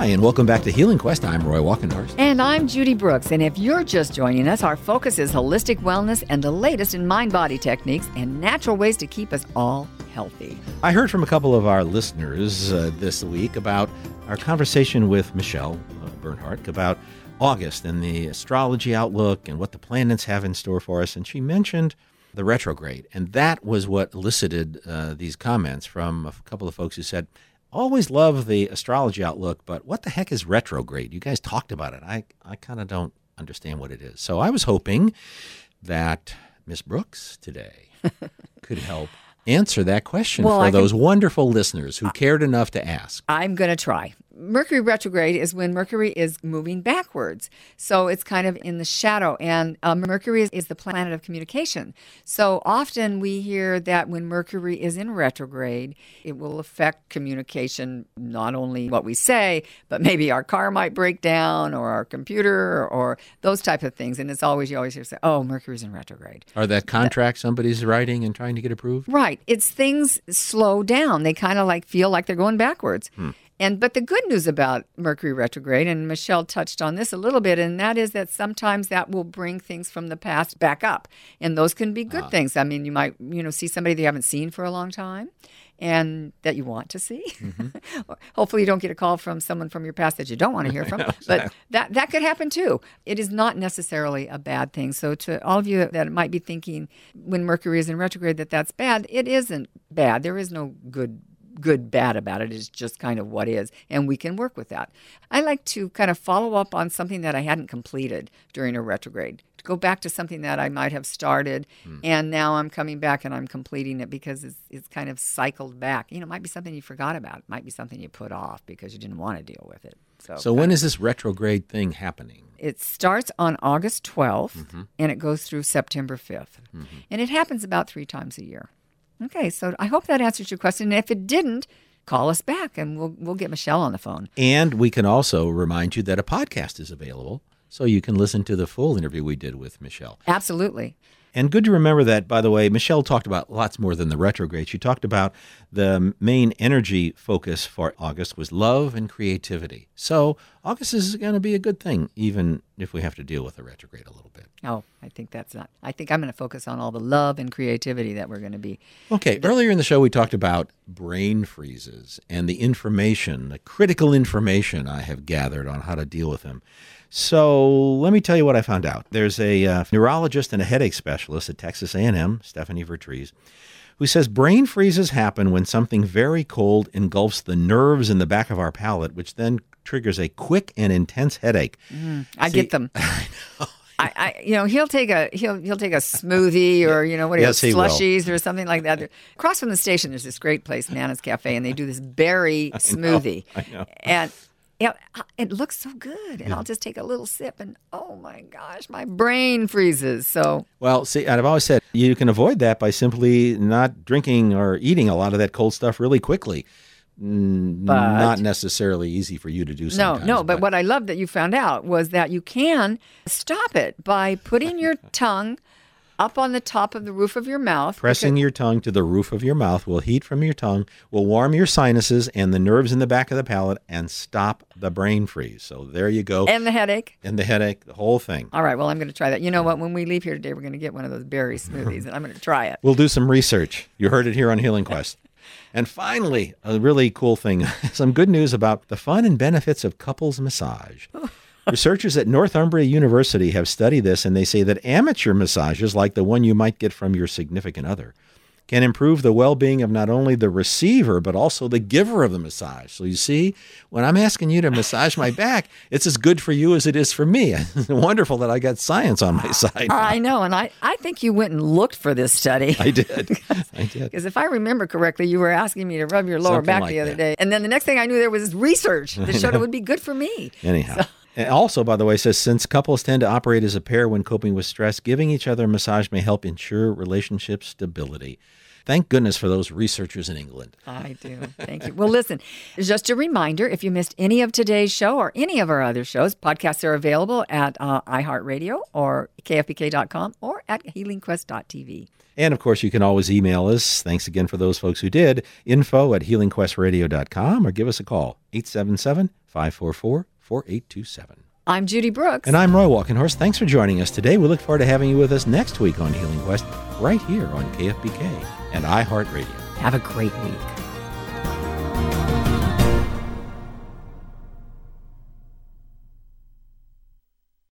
Hi, and welcome back to Healing Quest. I'm Roy Walkenhorst. And I'm Judy Brooks. And if you're just joining us, our focus is holistic wellness and the latest in mind-body techniques and natural ways to keep us all healthy. I heard from a couple of our listeners this week about our conversation with Michelle Bernhardt about August and the astrology outlook and what the planets have in store for us. And she mentioned the retrograde. And that was what elicited these comments from a couple of folks who said, always love the astrology outlook, but what the heck is retrograde? You guys talked about it. I kind of don't understand what it is. So I was hoping that Miss Brooks today could help answer that question for those wonderful listeners who cared enough to ask. I'm going to try. Mercury retrograde is when Mercury is moving backwards. So it's kind of in the shadow. And Mercury is the planet of communication. So often we hear that when Mercury is in retrograde, it will affect communication, not only what we say, but maybe our car might break down or our computer or those type of things. And you always hear say, oh, Mercury's in retrograde. Or that contract somebody's writing and trying to get approved? Right. It's things slow down. They kind of feel like they're going backwards. But the good news about Mercury retrograde, and Michelle touched on this a little bit, and that is that sometimes that will bring things from the past back up. And those can be good things. I mean, you might, see somebody that you haven't seen for a long time and that you want to see. Hopefully you don't get a call from someone from your past that you don't want to hear from. But that could happen too. It is not necessarily a bad thing. So to all of you that might be thinking when Mercury is in retrograde that that's bad, it isn't bad. There is no bad about it. It's just kind of what is, and we can work with that. I like to kind of follow up on something that I hadn't completed during a retrograde, to go back to something that I might have started, and now I'm coming back and I'm completing it because it's kind of cycled back. It might be something you forgot about. It might be something you put off because you didn't want to deal with it. So when is this retrograde thing happening? It starts on August 12th, and it goes through September 5th. And it happens about 3 times a year. Okay, so I hope that answers your question. And if it didn't, call us back and we'll get Michelle on the phone. And we can also remind you that a podcast is available so you can listen to the full interview we did with Michelle. Absolutely. And good to remember that, by the way, Michelle talked about lots more than the retrograde. She talked about the main energy focus for August was love and creativity. So August is going to be a good thing, even if we have to deal with the retrograde a little bit. Oh, I think I'm going to focus on all the love and creativity that we're going to be. Okay, earlier in the show we talked about brain freezes and the critical information I have gathered on how to deal with them. So let me tell you what I found out. There's a neurologist and a headache specialist at Texas A&M, Stephanie Vertrees, who says brain freezes happen when something very cold engulfs the nerves in the back of our palate, which then triggers a quick and intense headache. I get them. I know. He'll take a smoothie or slushies or something like that. Across from the station, there's this great place, Nana's Cafe, and they do this berry smoothie. I know. And it looks so good, and I'll just take a little sip, and oh my gosh, my brain freezes. So well, see, I've always said you can avoid that by simply not drinking or eating a lot of that cold stuff really quickly. Not necessarily easy for you to do sometimes. No, but what I love that you found out was that you can stop it by putting your tongue up on the top of the roof of your mouth. Pressing your tongue to the roof of your mouth will heat from your tongue, will warm your sinuses and the nerves in the back of the palate, and stop the brain freeze. So there you go. And the headache. The whole thing. All right, well, I'm going to try that. You know what? When we leave here today, we're going to get one of those berry smoothies, and I'm going to try it. We'll do some research. You heard it here on Healing Quest. And finally, a really cool thing, some good news about the fun and benefits of couples massage. Researchers at Northumbria University have studied this, and they say that amateur massages, like the one you might get from your significant other, can improve the well-being of not only the receiver, but also the giver of the massage. So you see, when I'm asking you to massage my back, it's as good for you as it is for me. It's wonderful that I got science on my side. I know, and I think you went and looked for this study. I did. Because if I remember correctly, you were asking me to rub your lower back the other day. And then the next thing I knew, there was research that showed it would be good for me. Anyhow. And also, by the way, says since couples tend to operate as a pair when coping with stress, giving each other a massage may help ensure relationship stability. Thank goodness for those researchers in England. I do. Thank you. Well, listen, just a reminder, if you missed any of today's show or any of our other shows, podcasts are available at iHeartRadio or KFBK.com or at HealingQuest.tv. And, of course, you can always email us. Thanks again for those folks who did. info@healingquestradio.com or give us a call, 877-544-4827. I'm Judy Brooks. And I'm Roy Walkenhorst. Thanks for joining us today. We look forward to having you with us next week on Healing Quest, right here on KFBK and iHeartRadio. Have a great week.